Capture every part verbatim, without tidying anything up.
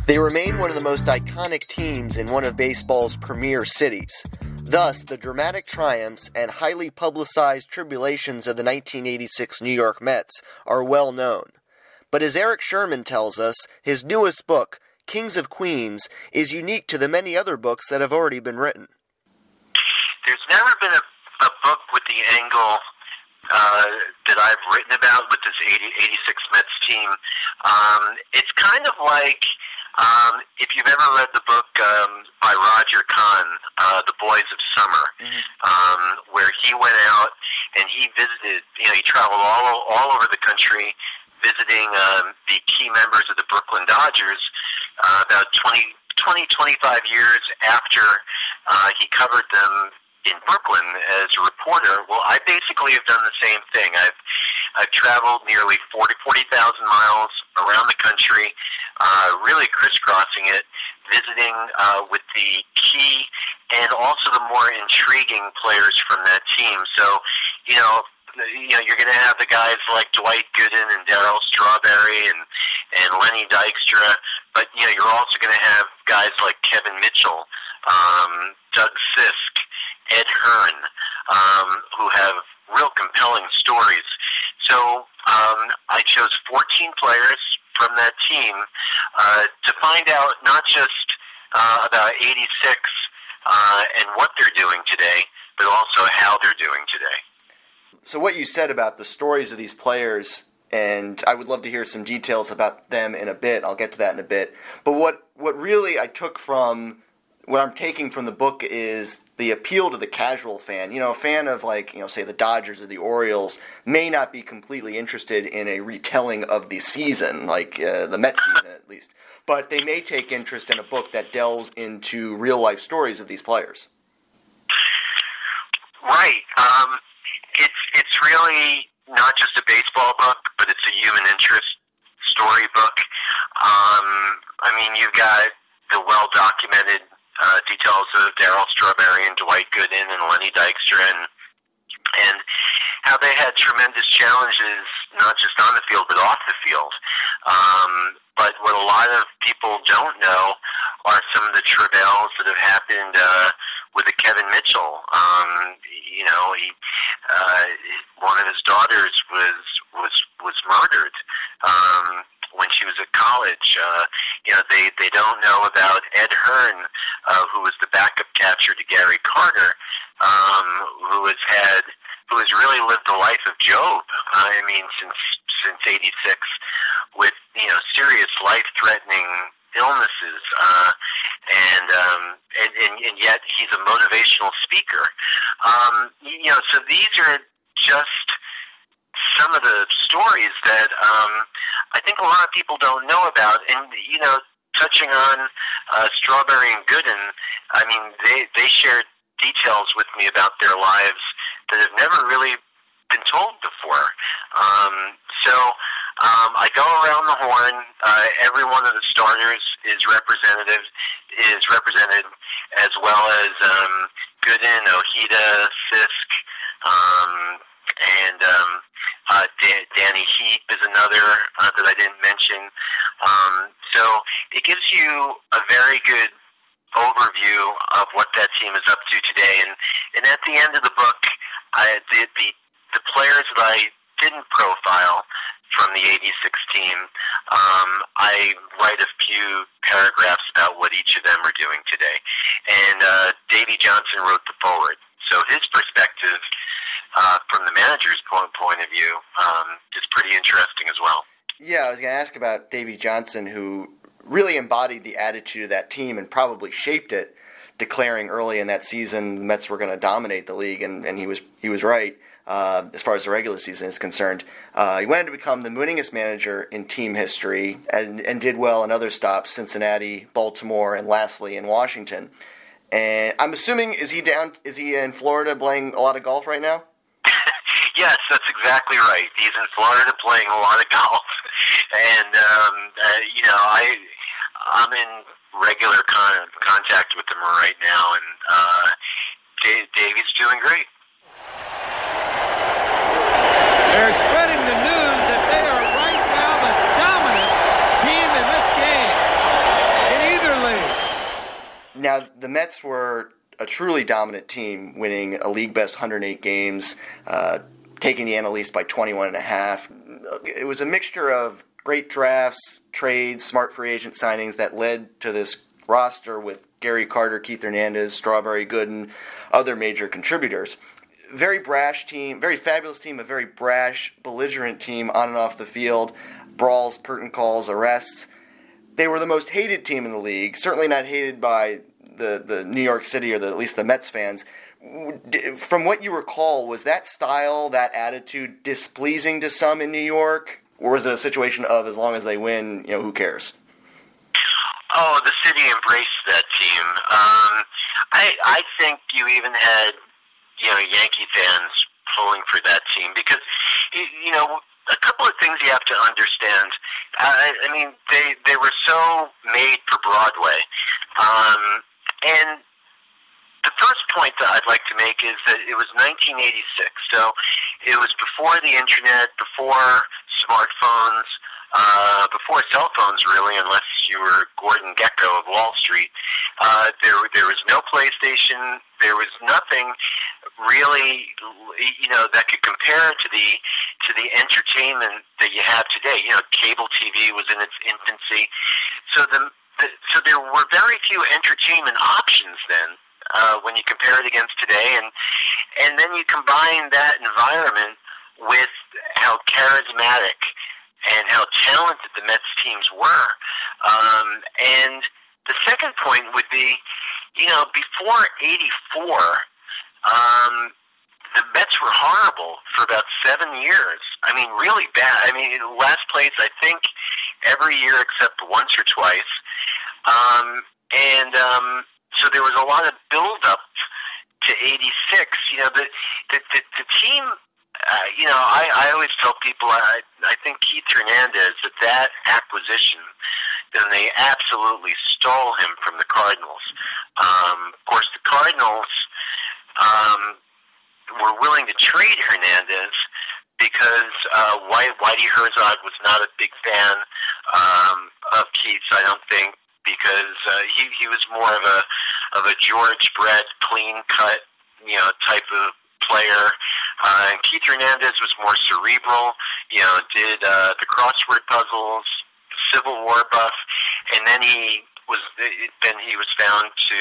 They remain one of the most iconic teams in one of baseball's premier cities. Thus, the dramatic triumphs and highly publicized tribulations of the nineteen eighty-six New York Mets are well known. But as Eric Sherman tells us, his newest book, Kings of Queens, is unique to the many other books that have already been written. There's never been a, a book with the angle uh, that I've written about with this eighty, eighty-six Mets team. Um, it's kind of like, um, if you've ever read the book um, by Roger Kahn, uh, The Boys of Summer, mm-hmm. um, where he went out and he visited, you know, he traveled all, all over the country visiting um, the key members of the Brooklyn Dodgers uh, about twenty, twenty, twenty-five years after uh, he covered them in Brooklyn as a reporter. Well, I basically have done the same thing. I've I've traveled nearly forty thousand miles around the country, uh, really crisscrossing it, visiting uh, with the key and also the more intriguing players from that team. So, you know, you know, you're going to have the guys like Dwight Gooden and Darryl Strawberry and, and Lenny Dykstra, but, you know, you're also going to have guys like Kevin Mitchell, um, Doug Fisk, Ed Hearn, um, who have real compelling stories. So um, I chose fourteen players from that team uh, to find out not just uh, about eighty-six uh, and what they're doing today, but also how they're doing today. So what you said about the stories of these players, and I would love to hear some details about them in a bit. I'll get to that in a bit. But what, what really I took from, what I'm taking from the book is the appeal to the casual fan. You know, a fan of, like, you know, say the Dodgers or the Orioles may not be completely interested in a retelling of the season, like uh, the Mets season at least. But they may take interest in a book that delves into real-life stories of these players. Right. Um, it's it's really not just a baseball book, but it's a human interest storybook. Um, I mean, you've got the well-documented uh, details of Darryl Strawberry and Dwight Gooden and Lenny Dykstra, and, and how they had tremendous challenges, not just on the field, but off the field. Um, but what a lot of people don't know are some of the travails that have happened uh, with a Kevin Mitchell. Um, you know, he, uh, one of his daughters was was was murdered um, when she was at college. Uh, you know, they they don't know about Ed Hearn, uh, who was the backup catcher to Gary Carter, um, who has had who has really lived the life of Job. I mean, since since eighty-six, with you know serious life threatening illnesses, uh, and, um, and, and and yet he's a motivational speaker. Um, you know, so these are just some of the stories that um, I think a lot of people don't know about. And you know, touching on uh, Strawberry and Gooden, I mean, they they shared details with me about their lives that have never really been told before. Um, so. Um, I go around the horn. Uh, every one of the starters is representative, is represented, as well as um, Gooden, Ojeda, Fisk, um, and um, uh, D- Danny Heap is another uh, that I didn't mention. Um, so it gives you a very good overview of what that team is up to today. And, and at the end of the book, I, the, the the players that I didn't profile from the eighty-six team, um, I write a few paragraphs about what each of them are doing today. And uh, Davey Johnson wrote the foreword. So his perspective uh, from the manager's point, point of view um, is pretty interesting as well. Yeah, I was going to ask about Davey Johnson, who really embodied the attitude of that team and probably shaped it, declaring early in that season the Mets were going to dominate the league, and, and he was he was right. Uh, as far as the regular season is concerned. Uh, he went on to become the winningest manager in team history and, and did well in other stops, Cincinnati, Baltimore, and lastly in Washington. And I'm assuming, is he down? Is he in Florida playing a lot of golf right now? Yes, that's exactly right. He's in Florida playing a lot of golf. And, um, uh, you know, I, I'm in regular con- contact with him right now, and uh, Dave, Davey's doing great. They're spreading the news that they are right now the dominant team in this game. the Mets were a truly dominant team, winning a league best one hundred eight games, uh, taking the N L East by twenty-one and a half. It was a mixture of great drafts, trades, smart free agent signings that led to this roster with Gary Carter, Keith Hernandez, Strawberry Gooden, other major contributors. Very brash team, very fabulous team, a very brash, belligerent team on and off the field. Brawls, curtain calls, arrests. They were the most hated team in the league, certainly not hated by the, the New York City or the, at least the Mets fans. From what you recall, was that style, that attitude displeasing to some in New York? Or was it a situation of, as long as they win, you know, who cares? Oh, the city embraced that team. Um, I I think you even had, you know, Yankee fans pulling for that team because, you know, a couple of things you have to understand. I, I mean, they they were so made for Broadway, um, and the first point that I'd like to make is that it was nineteen eighty-six, so it was before the internet, before smartphones, uh, before cell phones, really, unless you were Gordon Gekko of Wall Street. Uh, there, there was no PlayStation. There was nothing really, you know, that could compare to the to the entertainment that you have today. You know, cable T V was in its infancy, so the, the so there were very few entertainment options then. Uh, when you compare it against today, and and then you combine that environment with how charismatic and how talented the Mets teams were. Um, and the second point would be, you know, before eighty-four, um, the Mets were horrible for about seven years. I mean, really bad. I mean, last place, I think, every year except once or twice. Um, and... Um, So there was a lot of build-up to eighty-six. You know, the the, the, the team, uh, you know, I, I always tell people, I, I think Keith Hernandez, that that acquisition, then they absolutely stole him from the Cardinals. Um, of course, the Cardinals um, were willing to trade Hernandez because uh, White, Whitey Herzog was not a big fan um, of Keith's, I don't think, because uh, he he was more of a of a George bred, clean cut, you know, type of player. Uh, and Keith Hernandez was more cerebral. You know, did uh, the crossword puzzles, Civil War buff, and then he was then he was found to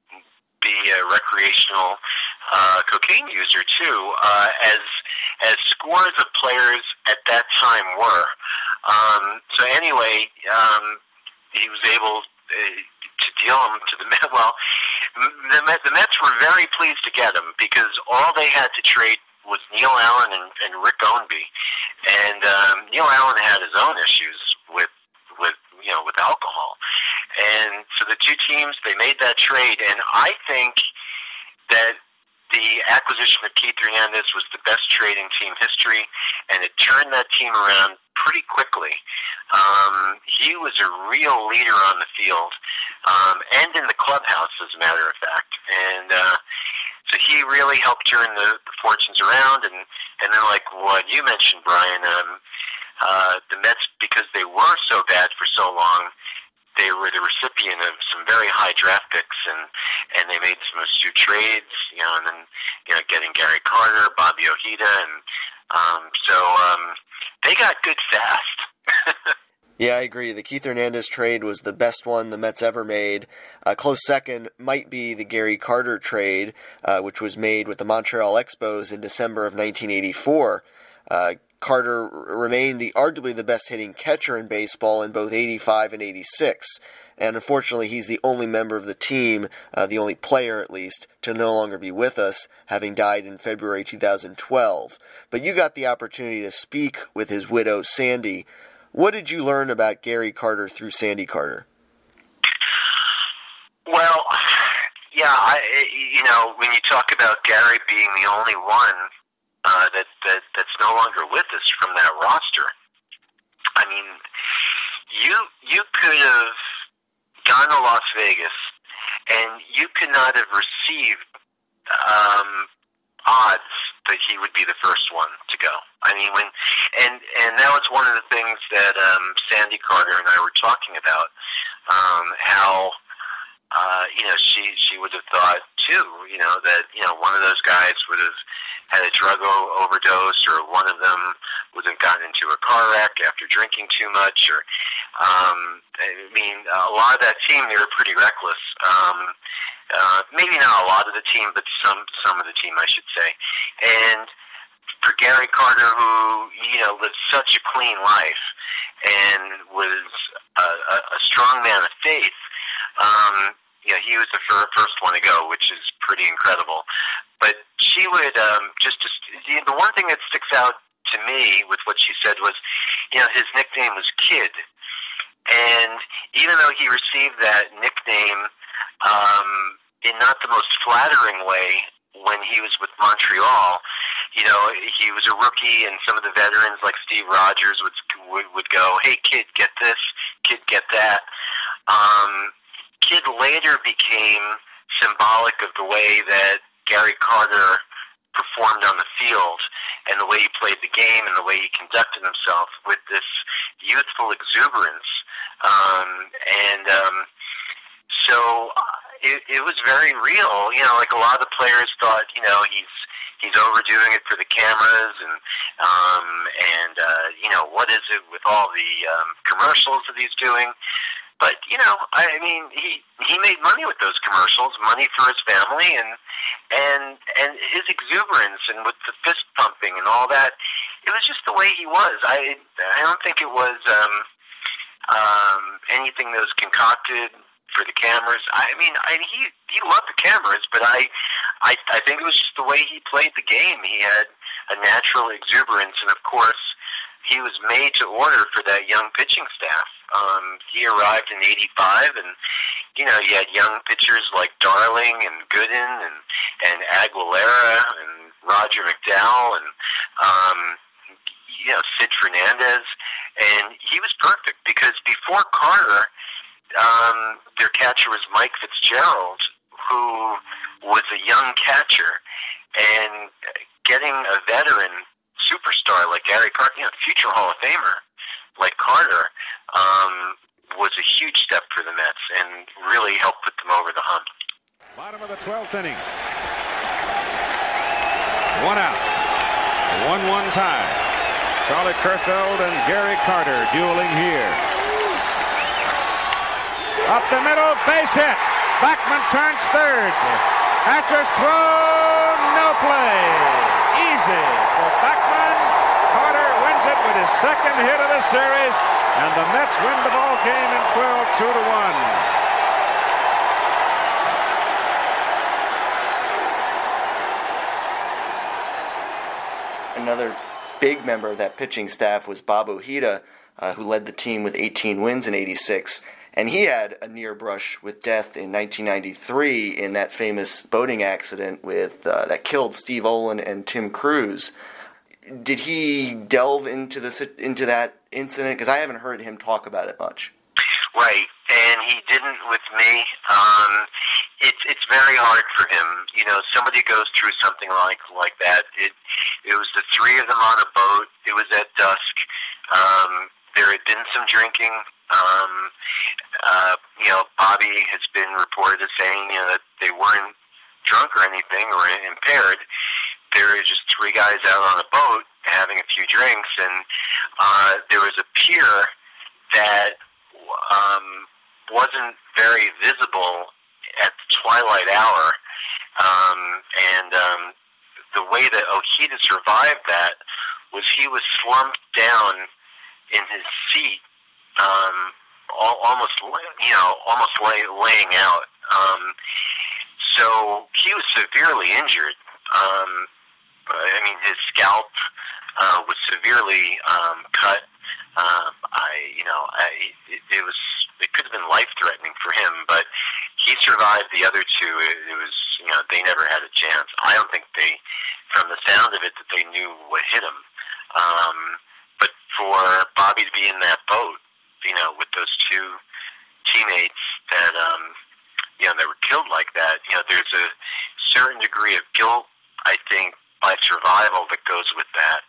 be a recreational uh, cocaine user too, uh, as as scores of players at that time were. Um, so anyway. Um, He was able uh, to deal him to the Mets. Well, the, the Mets were very pleased to get him because all they had to trade was Neil Allen and, and Rick Ownby, and um, Neil Allen had his own issues with with you know with alcohol, and so the two teams they made that trade, and I think that the acquisition of Keith Hernandez was the best trade in team history, and it turned that team around pretty quickly. Um, he was a real leader on the field, um, and in the clubhouse, as a matter of fact. And uh, so he really helped turn the, the fortunes around. And, and then, like what you mentioned, Brian, um, uh, the Mets, because they were so bad for so long, they were the recipient of some very high draft picks, and, and they made some astute trades, you know, and then, you know, getting Gary Carter, Bobby Ojeda, and um, so um, they got good fast. Yeah, I agree. The Keith Hernandez trade was the best one the Mets ever made. A close second might be the Gary Carter trade, uh, which was made with the Montreal Expos in December of nineteen eighty-four. Uh, Carter remained the arguably the best hitting catcher in baseball in both eighty-five and eighty-six. And unfortunately, he's the only member of the team, uh, the only player at least, to no longer be with us, having died in February two thousand twelve. But you got the opportunity to speak with his widow, Sandy. What did you learn about Gary Carter through Sandy Carter? Well, yeah, I, you know, when you talk about Gary being the only one uh, that, that that's no longer with us from that roster, I mean, you you could have gone to Las Vegas and you could not have received um, odds that he would be the first one to go. I mean, when and and that was one of the things that um, Sandy Carter and I were talking about, um, how uh, you know, she she would have thought too, you know, that you know one of those guys would have had a drug o- overdose, or one of them would have gotten into a car wreck after drinking too much, or um, I mean, a lot of that team, they were pretty reckless. Um, uh, maybe not a lot of the team, but some some of the team, I should say. And for Gary Carter, who you know lived such a clean life and was a, a, a strong man of faith, um, you know, he was the fir- first one to go, which is pretty incredible. But she would um, just, just the one thing that sticks out to me with what she said was, you know, his nickname was Kid, and even though he received that nickname um, in not the most flattering way when he was with Montreal, you know, he was a rookie, and some of the veterans like Steve Rogers would would, would go, "Hey, Kid, get this, Kid, get that." Um, Kid later became symbolic of the way that Gary Carter performed on the field, and the way he played the game, and the way he conducted himself with this youthful exuberance. Um, and um, so it, it was very real. You know, like a lot of the players thought, you know, he's he's overdoing it for the cameras, and um, and uh, you know, what is it with all the um, commercials that he's doing? But, you know, I mean, he he made money with those commercials, money for his family, and and and his exuberance, and with the fist pumping and all that, it was just the way he was. I I don't think it was um, um, anything that was concocted for the cameras. I mean, I, he he loved the cameras, but I, I I think it was just the way he played the game. He had a natural exuberance, and of course, he was made to order for that young pitching staff. Um, he arrived in eighty-five, and, you know, you had young pitchers like Darling and Gooden and, and Aguilera and Roger McDowell and, um, you know, Sid Fernandez. And he was perfect because before Carter, um, their catcher was Mike Fitzgerald, who was a young catcher. And getting a veteran superstar like Gary Carter, you know, future Hall of Famer like Carter, um, was a huge step for the Mets and really helped put them over the hump. Bottom of the twelfth inning. One out. one one tie. Charlie Kurfeld and Gary Carter dueling here. Up the middle, base hit. Backman turns third. Hatcher's throw, no play. Easy for Backman. Carter wins it with his second hit of the series, and the Mets win the ball game in twelve, two to one. Another big member of that pitching staff was Bob Ojeda, uh, who led the team with eighteen wins in eighty-six. And he had a near brush with death in nineteen ninety-three in that famous boating accident with uh, that killed Steve Olin and Tim Cruz. Did he delve into this into that incident? Because I haven't heard him talk about it much. Right, and he didn't with me. Um, it's it's very hard for him. You know, somebody goes through something like like that. It it was the three of them on a boat. It was at dusk. Um, there had been some drinking. Um, uh, you know, Bobby has been reported as saying, you know, that they weren't drunk or anything or impaired. There were just three guys out on a boat having a few drinks, and uh, there was a pier that um, wasn't very visible at the twilight hour. Um, and um, the way that Ojeda survived that was he was slumped down in his seat, um, al- almost, you know, almost lay, laying out. Um, so he was severely injured. Um, I mean, his scalp uh, was severely um, cut. Um, I, you know, I, it, it was, it could have been life-threatening for him, but he survived the other two. It, it was, you know, they never had a chance. I don't think they, from the sound of it, that they knew what hit him. Um, but for Bobby to be in that boat, you know, with those two teammates that, um, you know, that were killed like that, you know, there's a certain degree of guilt, I think, by survival that goes with that.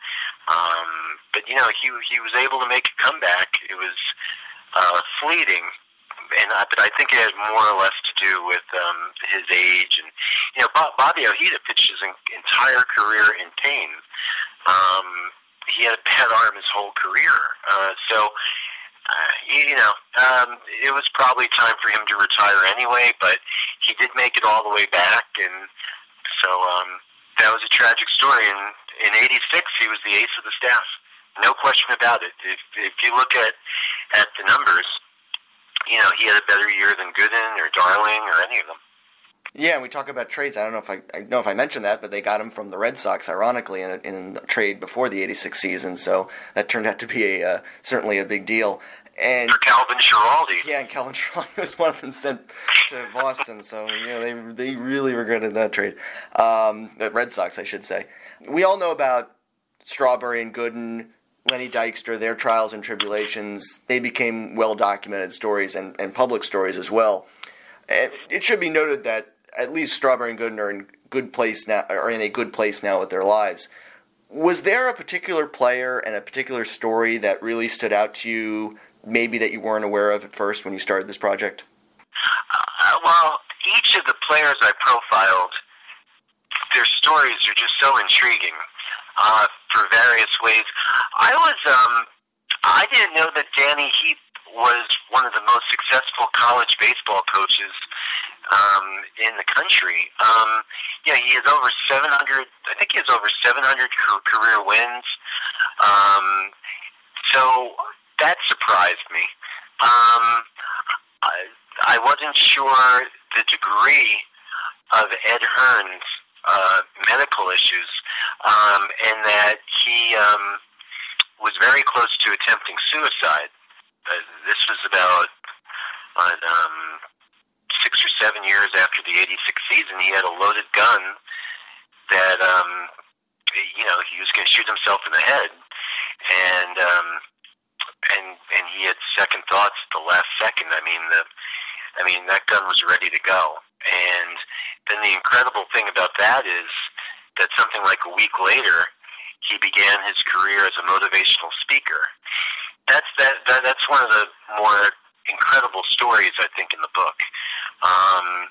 Um, but, you know, he he was able to make a comeback. It was uh, fleeting, and I, but I think it had more or less to do with um, his age. And you know, Bob, Bobby Ojeda pitched his entire career in pain. Um, he had a bad arm his whole career, uh, so. Uh, you know, um, it was probably time for him to retire anyway, but he did make it all the way back, and so um, that was a tragic story. And in eighty-six, he was the ace of the staff, no question about it. If if you look at at the numbers, you know, he had a better year than Gooden or Darling or any of them. Yeah, and we talk about trades. I don't know if I, I know if I mentioned that, but they got him from the Red Sox, ironically, in a, in a trade before the eighty-six season. So that turned out to be a uh, certainly a big deal. And for Calvin Schiraldi. Yeah, and Calvin Schiraldi was one of them sent to Boston. So yeah, they they really regretted that trade. Um, the Red Sox, I should say. We all know about Strawberry and Gooden, Lenny Dykstra, their trials and tribulations. They became well-documented stories and, and public stories as well. And it should be noted that at least Strawberry and Gooden are in good place now, are in a good place now with their lives. Was there a particular player and a particular story that really stood out to you, maybe that you weren't aware of at first when you started this project? Uh, well, each of the players I profiled, their stories are just so intriguing uh, for various ways. I was, um, I didn't know that Danny Heath was one of the most successful college baseball coaches um, in the country. Um, yeah, he has over seven hundred. I think he has over seven hundred career wins. Um, so that surprised me. Um, I, I wasn't sure the degree of Ed Hearn's uh, medical issues, um, and that he um, was very close to attempting suicide. Uh, this was about uh, um, six or seven years after the eighty-six season. He had a loaded gun that, um, you know, he was going to shoot himself in the head. And, um, and, and he had second thoughts at the last second. I mean, the, I mean, that gun was ready to go. And then the incredible thing about that is that something like a week later, he began his career as a motivational speaker. That's that, that. That's one of the more incredible stories, I think, in the book. Um,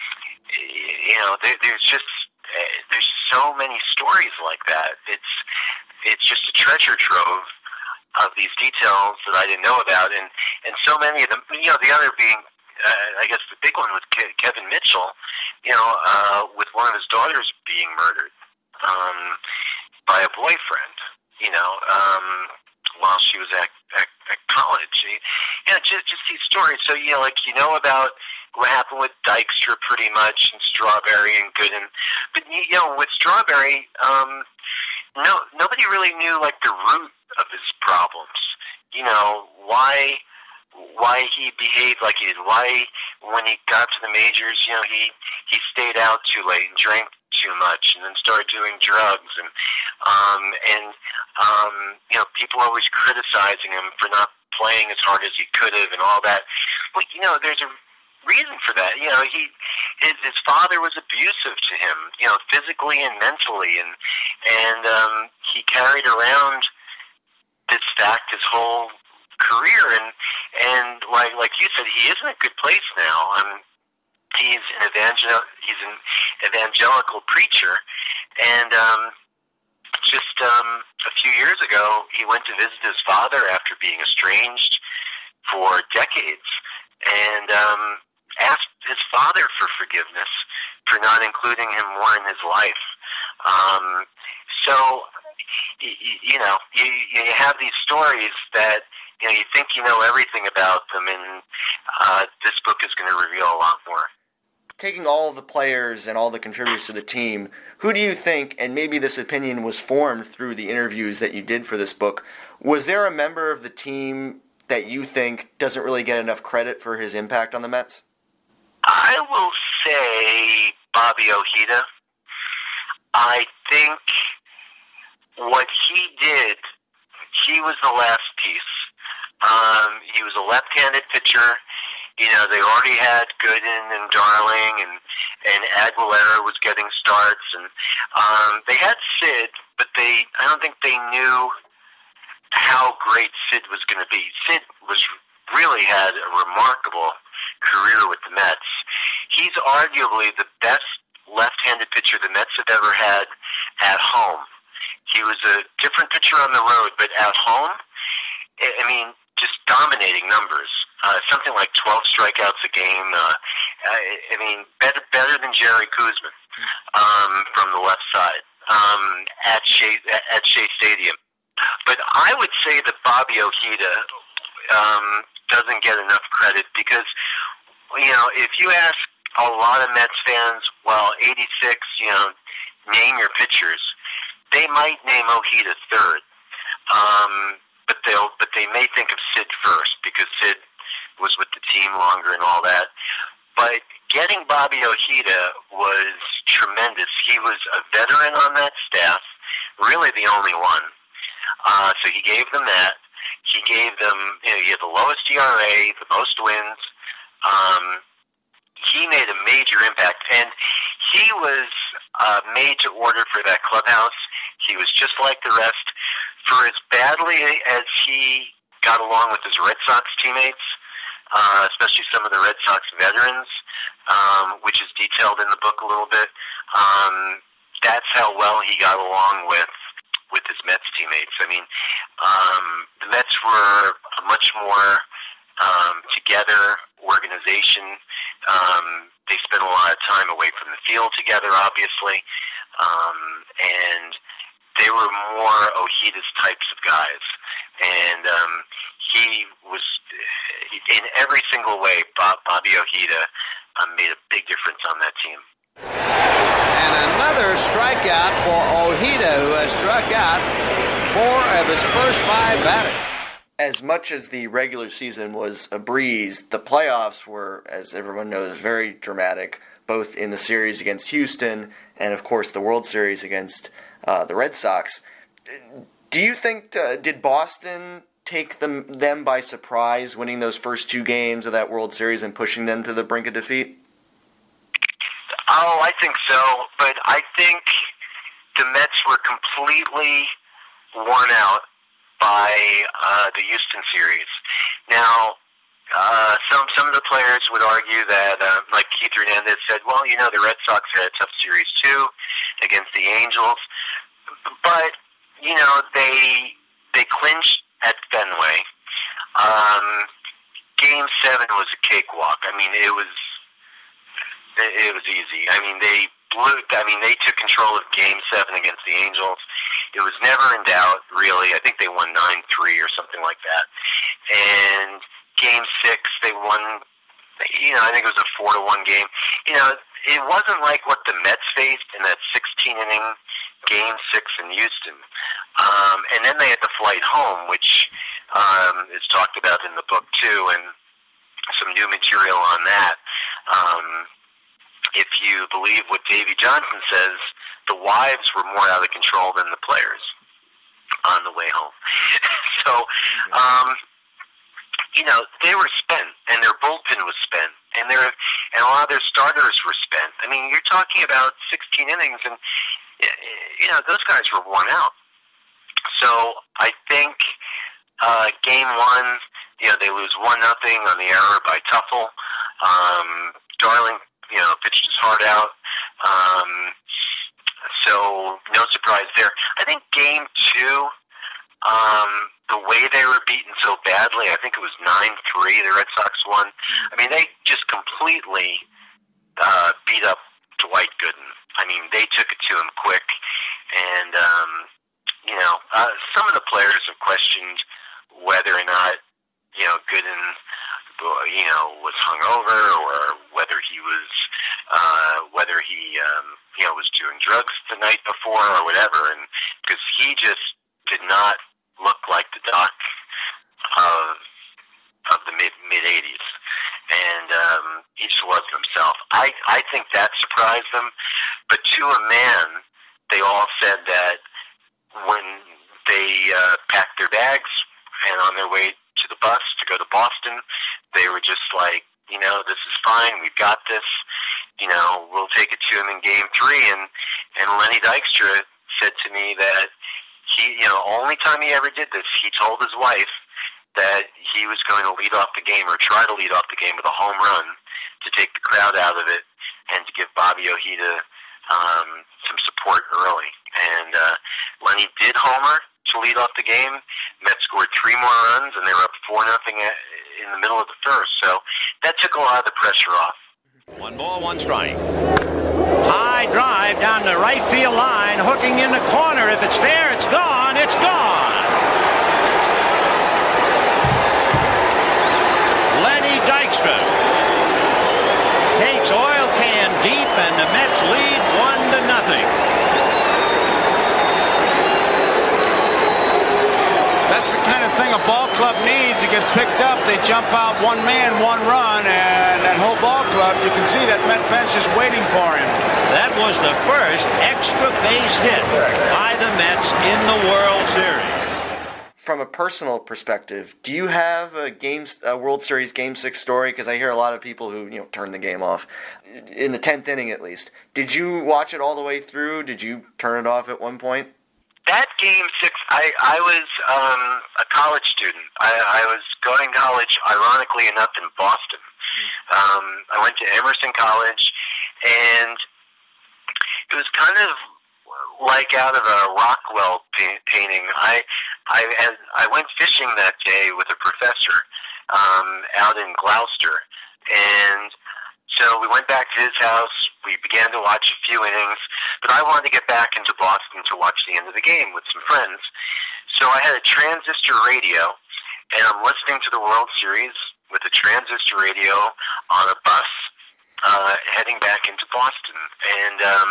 you know, there, there's just there's so many stories like that. It's it's just a treasure trove of these details that I didn't know about, and, and so many of them. You know, the other being, uh, I guess, the big one with Ke- Kevin Mitchell. You know, uh, with one of his daughters being murdered um, by a boyfriend. You know. Um, while she was at, at, at college. You know, just, just these stories. So, you know, like, you know about what happened with Dykstra pretty much, and Strawberry and Gooden. But, you know, with Strawberry, um, no, nobody really knew, like, the root of his problems. You know, why why he behaved like he did, why when he got to the majors, you know, he, he stayed out too late and drank too much and then started doing drugs. And, um, and um, you know, people always criticizing him for not playing as hard as he could have and all that. Well, you know, there's a reason for that. You know, he his, his father was abusive to him, you know, physically and mentally, and and um, he carried around this fact his whole career, and and like like you said, he is in a good place now. Um, he's an evangel he's an evangelical preacher, and um, just um, a few years ago, he went to visit his father after being estranged for decades, and um, asked his father for forgiveness for not including him more in his life. Um, so, you, you know, you, you have these stories that, you know, you think you know everything about them, and uh, this book is going to reveal a lot more. Taking all of the players and all the contributors to the team, who do you think, and maybe this opinion was formed through the interviews that you did for this book, was there a member of the team that you think doesn't really get enough credit for his impact on the Mets? I will say Bobby Ojeda. I think what he did, he was the last piece. Um, he was a left-handed pitcher. You know, they already had Gooden and Darling, and and Aguilera was getting starts, and um, they had Sid, but they I don't think they knew how great Sid was going to be. Sid was really had a remarkable career with the Mets. He's arguably the best left-handed pitcher the Mets have ever had at home. He was a different pitcher on the road, but at home, I mean, just dominating numbers. Uh, something like twelve strikeouts a game. Uh, I, I mean, better better than Jerry Koosman um, from the left side um, at Shea at Shea Stadium. But I would say that Bobby Ojeda um, doesn't get enough credit because, you know, if you ask a lot of Mets fans, well, eighty-six, you know, name your pitchers, they might name Ojeda third. Um, but they'll, but they may think of Sid first because Sid was with the team longer and all that. But getting Bobby Ojeda was tremendous. He was a veteran on that staff, really the only one. Uh, so he gave them that. He gave them, you know, he had the lowest E R A, the most wins. Um, he made a major impact, and he was uh, made to order for that clubhouse. He was just like the rest. For as badly as he got along with his Red Sox teammates, uh, especially some of the Red Sox veterans, um, which is detailed in the book a little bit, um, that's how well he got along with with his Mets teammates. I mean, um, the Mets were a much more um, together organization. Um, they spent a lot of time away from the field together, obviously, um, and they were more Ojeda's types of guys. And um, he was, in every single way, Bob, Bobby Ojeda um, made a big difference on that team. And another strikeout for Ojeda, who has struck out four of his first five batters. As much as the regular season was a breeze, the playoffs were, as everyone knows, very dramatic, both in the series against Houston and, of course, the World Series against uh, the Red Sox. Do you think, uh, did Boston take them, them by surprise, winning those first two games of that World Series and pushing them to the brink of defeat? Oh, I think so, but I think the Mets were completely worn out by uh, the Houston series. Now, uh, some some of the players would argue that, uh, like Keith Hernandez said, well, you know, the Red Sox had a tough series too against the Angels, but you know, they they clinched at Fenway. Um, game seven was a cakewalk. I mean, it was. It was easy. I mean, they blew. I mean, they took control of Game Seven against the Angels. It was never in doubt, really. I think they won nine three or something like that. And Game Six, they won. You know, I think it was a four to one game. You know, it wasn't like what the Mets faced in that sixteen inning Game Six in Houston. Um, and then they had the flight home, which um, is talked about in the book too, and some new material on that. Um, If you believe what Davey Johnson says, the wives were more out of control than the players on the way home. so, um, you know, they were spent, and their bullpen was spent, and their and a lot of their starters were spent. I mean, you're talking about sixteen innings, and you know those guys were worn out. So I think uh, game one, you know, they lose one nothing on the error by Tuffle. Um, Darling. You know, pitched his heart out. Um, so, no surprise there. I think game two, um, the way they were beaten so badly, I think it was nine three, the Red Sox won. I mean, they just completely uh, beat up Dwight Gooden. I mean, they took it to him quick. And, um, you know, uh, some of the players have questioned whether or not, you know, Gooden, you know, was hungover, or whether he was, uh, whether he, um, you know, was doing drugs the night before or whatever, and because he just did not look like the Doc of of the mid mid eighties, and um, he just wasn't himself. I I think that surprised them, but to a man, they all said that when they uh, packed their bags and on their way to the bus to go to Boston, they were just like, you know, this is fine, we've got this, you know, we'll take it to him in game three. And, and Lenny Dykstra said to me that he, you know, only time he ever did this, he told his wife that he was going to lead off the game or try to lead off the game with a home run to take the crowd out of it and to give Bobby Ojeda um, some support early. And uh, Lenny did homer to lead off the game. Mets scored three more runs, and they were up four nothing in the middle of the first. So that took a lot of the pressure off. One ball, one strike. High drive down the right field line, hooking in the corner. If it's fair, it's gone. It's gone. Lenny Dykstra takes oil can deep, and the Mets lead one to nothing. That's the kind of thing a ball club needs to get picked up. They jump out one man, one run, and that whole ball club, you can see that Met bench is waiting for him. That was the first extra base hit by the Mets in the World Series. From a personal perspective, do you have a games a World Series Game Six story? Because I hear a lot of people who you know turn the game off in the tenth inning at least. Did you watch it all the way through? Did you turn it off at one point? That game six, I, I was um, a college student. I, I was going to college, ironically enough, in Boston. Um, I went to Emerson College, and it was kind of like out of a Rockwell pa- painting. I I had, I went fishing that day with a professor um, out in Gloucester, and so we went back to his house. We began to watch a few innings, but I wanted to get back into Boston to watch the end of the game with some friends. So I had a transistor radio, and I'm listening to the World Series with a transistor radio on a bus uh, heading back into Boston. And um,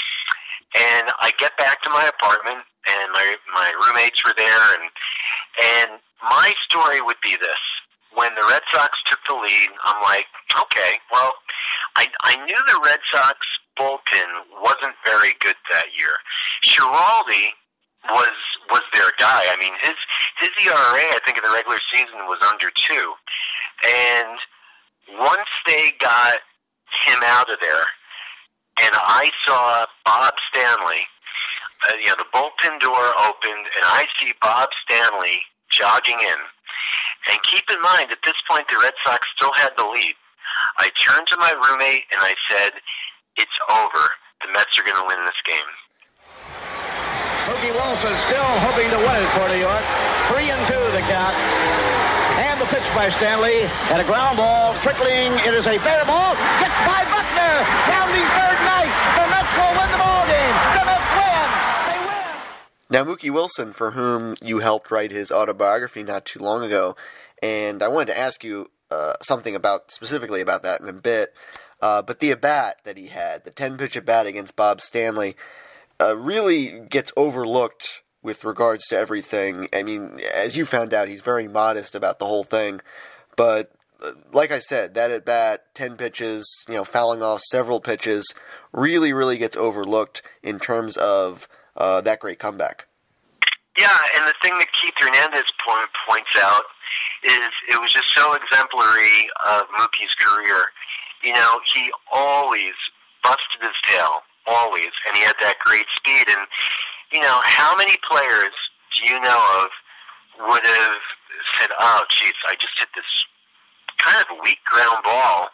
and I get back to my apartment, and my my roommates were there, and and my story would be this. When the Red Sox took the lead, I'm like, okay, well, I, I knew the Red Sox bullpen wasn't very good that year. Schiraldi was was their guy. I mean, his his E R A, I think, in the regular season was under two. And once they got him out of there, and I saw Bob Stanley, uh, you know, the bullpen door opened, and I see Bob Stanley jogging in. And keep in mind, at this point, the Red Sox still had the lead. I turned to my roommate and I said, it's over. The Mets are going to win this game. Mookie Wilson still hoping to win it for New York. Three and two the count. And the pitch by Stanley. And a ground ball trickling. It is a fair ball. Hit by Buckner. Rounding third night. The Mets will win the ball game. The Mets win. They win. Now, Mookie Wilson, for whom you helped write his autobiography not too long ago, and I wanted to ask you uh, something about specifically about that in a bit, uh, but the at-bat that he had, the ten-pitch at-bat against Bob Stanley, uh, really gets overlooked with regards to everything. I mean, as you found out, he's very modest about the whole thing, but uh, like I said, that at-bat, ten pitches, you know, fouling off several pitches, really, really gets overlooked in terms of Uh, that great comeback. Yeah, and the thing that Keith Hernandez point, points out is it was just so exemplary of Mookie's career. You know, he always busted his tail, always, and he had that great speed. And, you know, how many players do you know of would have said, oh, geez, I just hit this kind of weak ground ball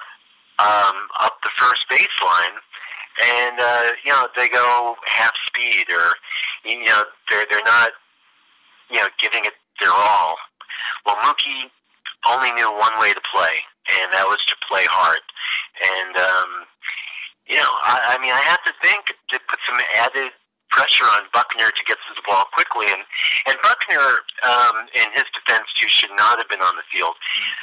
um, up the first baseline, and uh, you know they go half speed, or you know they're they're not you know giving it their all. Well, Mookie only knew one way to play, and that was to play hard. And um, you know, I, I mean, I have to think to put some added pressure on Buckner to get to the ball quickly, and and Buckner, um, in his defense too, should not have been on the field.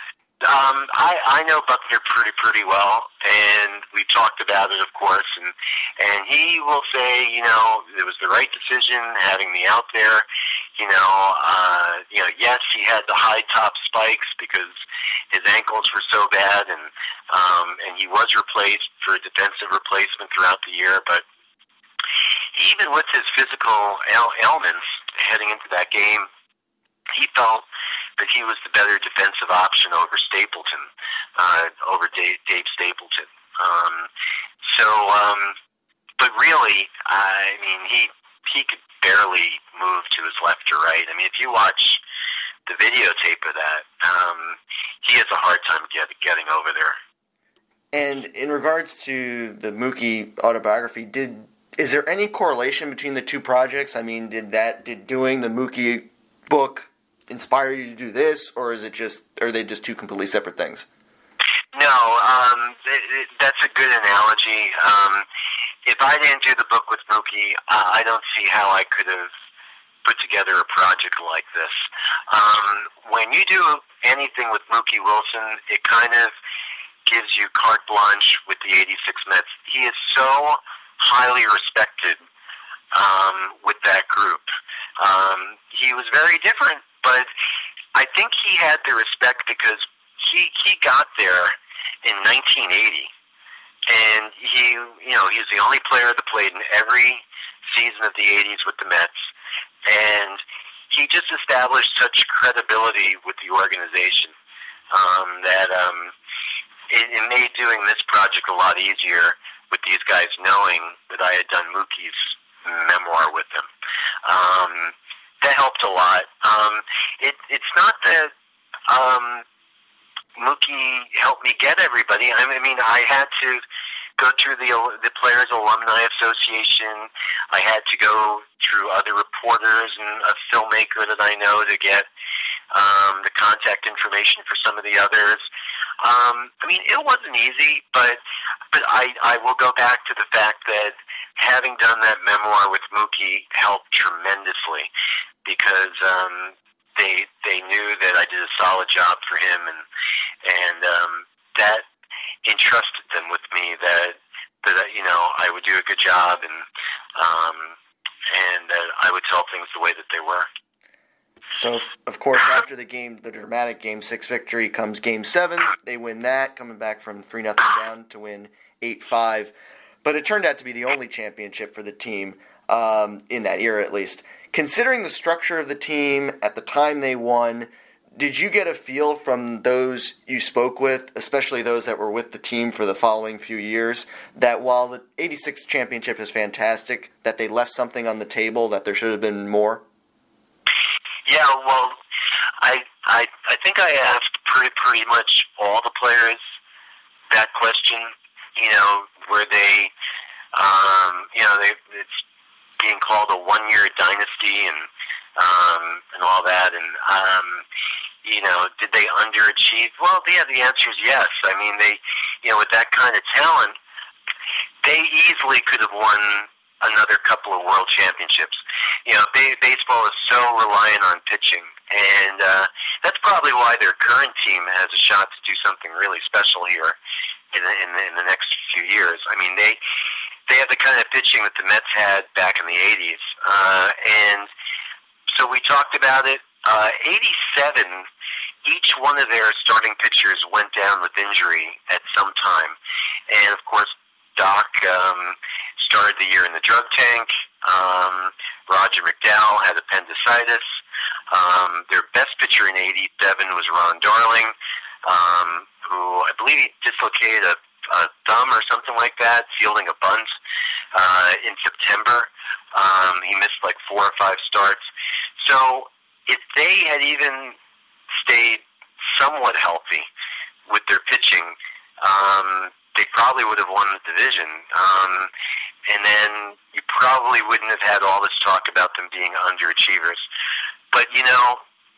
Um, I, I know Buckner pretty pretty well, and we talked about it, of course, and and he will say, you know, it was the right decision having me out there. You know, uh, you know, yes, he had the high top spikes because his ankles were so bad, and um, and he was replaced for a defensive replacement throughout the year. But even with his physical ail- ailments heading into that game, he felt that he was the better defensive option over Stapleton, uh, over Dave, Dave Stapleton. Um, so, um, but really, I mean, he he could barely move to his left or right. I mean, if you watch the videotape of that. Um, he has a hard time get, getting over there. And in regards to the Mookie autobiography, did is there any correlation between the two projects? I mean, did that did doing the Mookie book inspire you to do this, or is it just are they just two completely separate things? No, um, it, it, that's a good analogy. Um, if I didn't do the book with Mookie, uh, I don't see how I could have put together a project like this. Um, when you do anything with Mookie Wilson, it kind of gives you carte blanche with the eighty-six Mets. He is so highly respected um, with that group. Um, he was very different, but I think he had the respect because he he got there in nineteen eighty, and he you know he was the only player that played in every season of the eighties with the Mets, and he just established such credibility with the organization um, that um, it, it made doing this project a lot easier with these guys knowing that I had done Mookie's memoir with them. Um, that helped a lot. Um, it, it's not that um, Mookie helped me get everybody. I mean, I had to go through the the Players Alumni Association. I had to go through other reporters and a filmmaker that I know to get um, the contact information for some of the others. Um, I mean, it wasn't easy, but but I, I will go back to the fact that having done that memoir with Mookie helped tremendously because um, they they knew that I did a solid job for him, and and um, that entrusted them with me that that you know I would do a good job and um, and that I would tell things the way that they were. So, of course, after the game, the dramatic Game Six victory comes Game Seven. They win that, coming back from three nothing down to win eight five. But it turned out to be the only championship for the team um, in that era, at least. Considering the structure of the team at the time they won, did you get a feel from those you spoke with, especially those that were with the team for the following few years, that while the eighty-six championship is fantastic, that they left something on the table, that there should have been more? Yeah, well, I I I think I asked pretty pretty much all the players that question. You know, were they, um, you know, they it's being called a one-year dynasty and um, and all that, and um, you know, did they underachieve? Well, yeah, the answer is yes. I mean, they, you know, with that kind of talent, they easily could have won another couple of world championships. You know, ba- baseball is so reliant on pitching, and uh, that's probably why their current team has a shot to do something really special here in the, in the, in the next few years. I mean, they they have the kind of pitching that the Mets had back in the eighties, uh, and so we talked about it. Uh, eighty-seven, each one of their starting pitchers went down with injury at some time, and of course, Doc um, started the year in the drug tank. Um, Roger McDowell had appendicitis. Um, their best pitcher in eighty-seven was Ron Darling, um, who I believe he dislocated a, a thumb or something like that, fielding a bunt uh, in September. Um, he missed like four or five starts. So if they had even stayed somewhat healthy with their pitching, um, they probably would have won the division. Um, and then you probably wouldn't have had all this talk about them being underachievers. But, you know,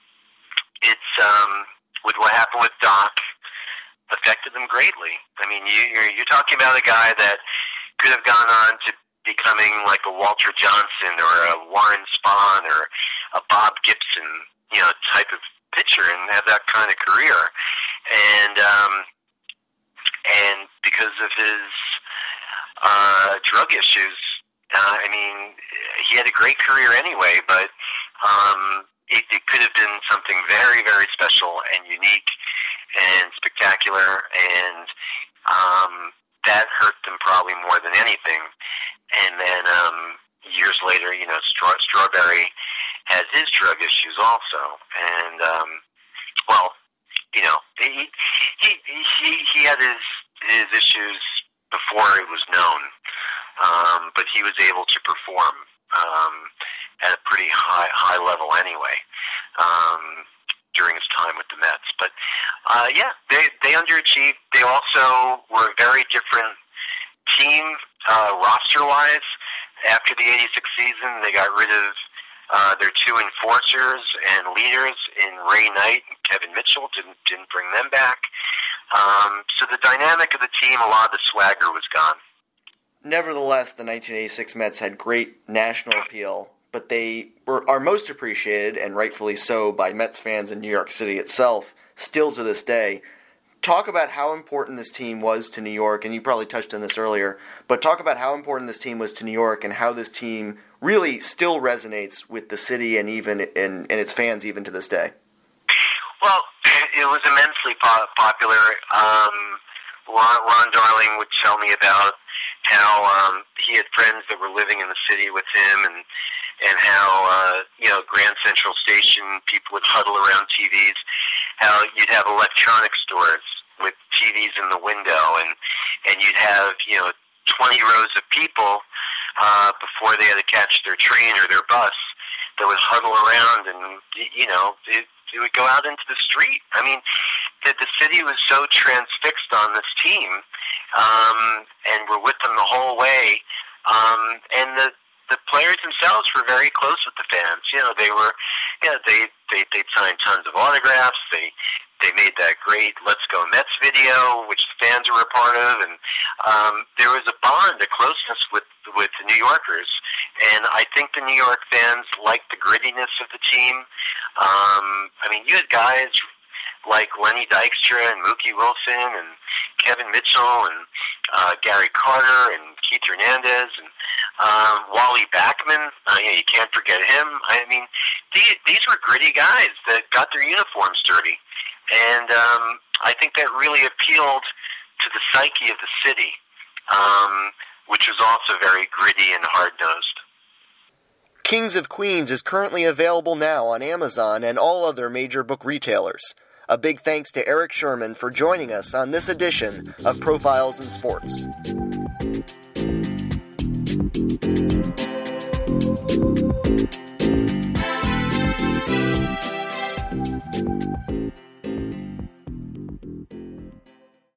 it's um, with what happened with Doc, affected them greatly. I mean, you, you're, you're talking about a guy that could have gone on to becoming like a Walter Johnson or a Warren Spahn or a Bob Gibson, you know, type of pitcher and have that kind of career. And, um, and because of his uh, drug issues, uh, I mean, he had a great career anyway, but um, it, it could have been something very, very special and unique and spectacular, and um, that hurt them probably more than anything. And then um, years later, you know, Straw- Strawberry has his drug issues also, and um, well, you know, he he he he had his his issues before it was known, um, but he was able to perform um, at a pretty high high level anyway. Um, Uh, yeah, they they underachieved. They also were a very different team uh, roster-wise. After the eighty-six season, they got rid of uh, their two enforcers and leaders in Ray Knight and Kevin Mitchell. Didn't didn't bring them back. Um, so the dynamic of the team, a lot of the swagger was gone. Nevertheless, the nineteen eighty-six Mets had great national appeal, but they were are most appreciated, and rightfully so, by Mets fans in New York City itself, still to this day. Talk about how important this team was to New York, and you probably touched on this earlier, but talk about how important this team was to New York and how this team really still resonates with the city and even in, in its fans even to this day. Well, it was immensely po- popular. Um, Ron, Ron Darling would tell me about how um, he had friends that were living in the city with him, and and how uh, you know Grand Central Station, people would huddle around T Vs. How you'd have electronic stores with T Vs in the window, and and you'd have you know twenty rows of people uh, before they had to catch their train or their bus that would huddle around, and you know it, it would go out into the street. I mean, the, the city was so transfixed on this team, um, and we're with them the whole way, um, and the the players themselves were very close with the fans. You know, they were, yeah, you know, they they they signed tons of autographs. They they made that great "Let's Go Mets" video, which the fans were a part of, and um, there was a bond, a closeness with with the New Yorkers. And I think the New York fans liked the grittiness of the team. Um, I mean, you had guys like Lenny Dykstra and Mookie Wilson and Kevin Mitchell and uh, Gary Carter and Keith Hernandez and um, Wally Backman. Uh, yeah, you can't forget him. I mean, these, these were gritty guys that got their uniforms dirty. And um, I think that really appealed to the psyche of the city, um, which was also very gritty and hard-nosed. Kings of Queens is currently available now on Amazon and all other major book retailers. A big thanks to Eric Sherman for joining us on this edition of Profiles in Sports.